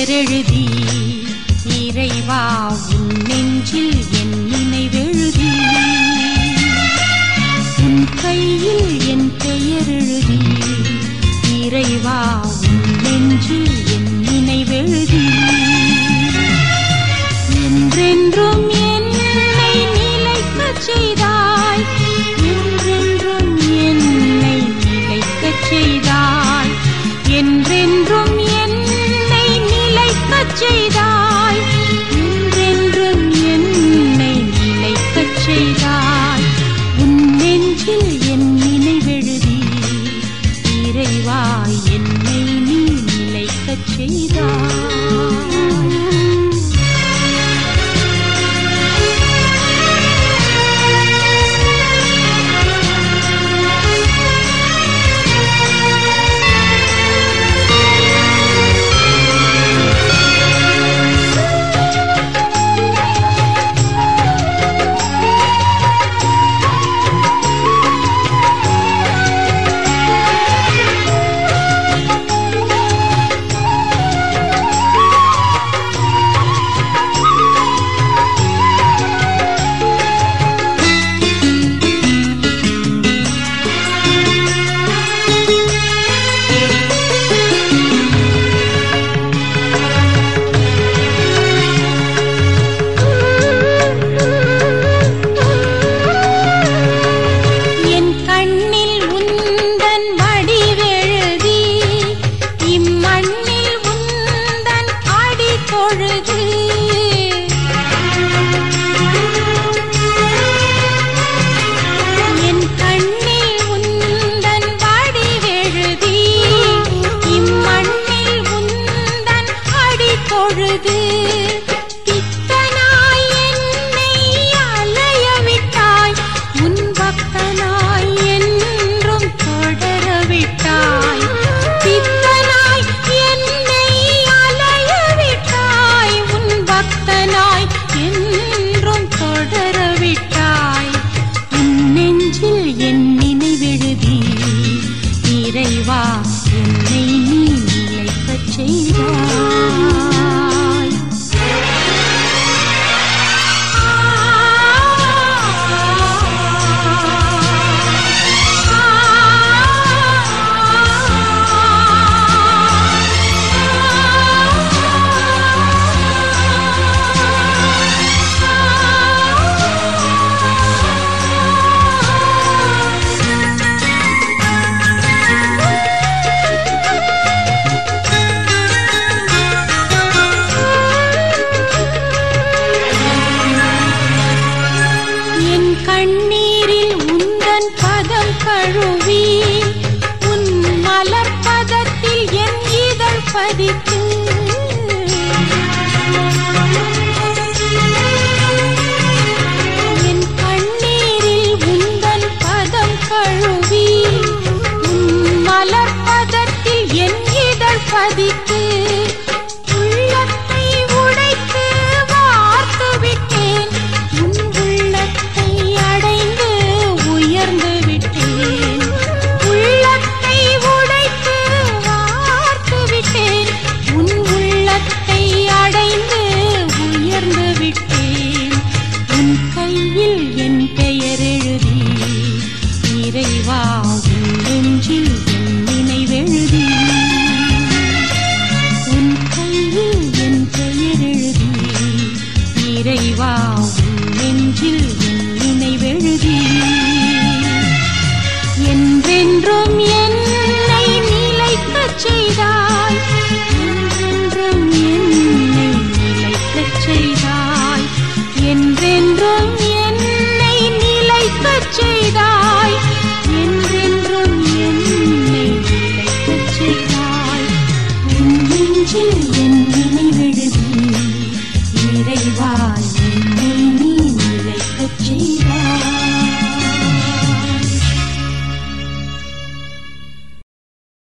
பெயரெழுதி இறைவா உன் நெஞ்சில் என் நினைவெழுதி உன் கையில் என் பெயரெழுதி இறைவா உன் நெஞ்சில் என் நினைவெழுதி என்றென்றும் என்னை நிலைக்கச் செய்தாய் என்றென்றும் என்னை நிலைக்கச் செய்தாய் என்றென்றும் என்னை நிலைக்கச் செய்தாய் என்றென்றும் என்னை நிலைக்கச் செய்தாய் உன் நெஞ்சில் என் நினைவெழுதி இறைவா என்னை நீ நிலைக்கச் செய்தாய். இறைவா என்னை நீ நிலைக்கச் செய்தாய். கண்ணீரில் உந்தன் பதம் கழுவி உன் மலர் பதத்தில் என் இதழ் பதித்து என் கண்ணீரில் உந்தன் பதம் கழுவி உன் மலர் பதத்தில் என் இதழ் பதித்து என் பெயரெழுதி இறைவா உன் நெஞ்சில் என் நினைவெழுதி உன் கையில் என் பெயரெழுதி இறைவா உன் நெஞ்சில் என் நினைவெழுதி என்றென்றும் என்னை நிலைக்கச் செய்தாய் என்றென்றும் என்னை நிலைக்கச் செய்தாய் என்றென்றும் என்னை நிலைக்கச் செய்தாய் என்றென்றும் என்னை நிலைக்கச் செய்தாய் உன் நெஞ்சில் என் நினைவெழுதி இறைவா என்னை நீ நிலைக்கச் செய்தாய்.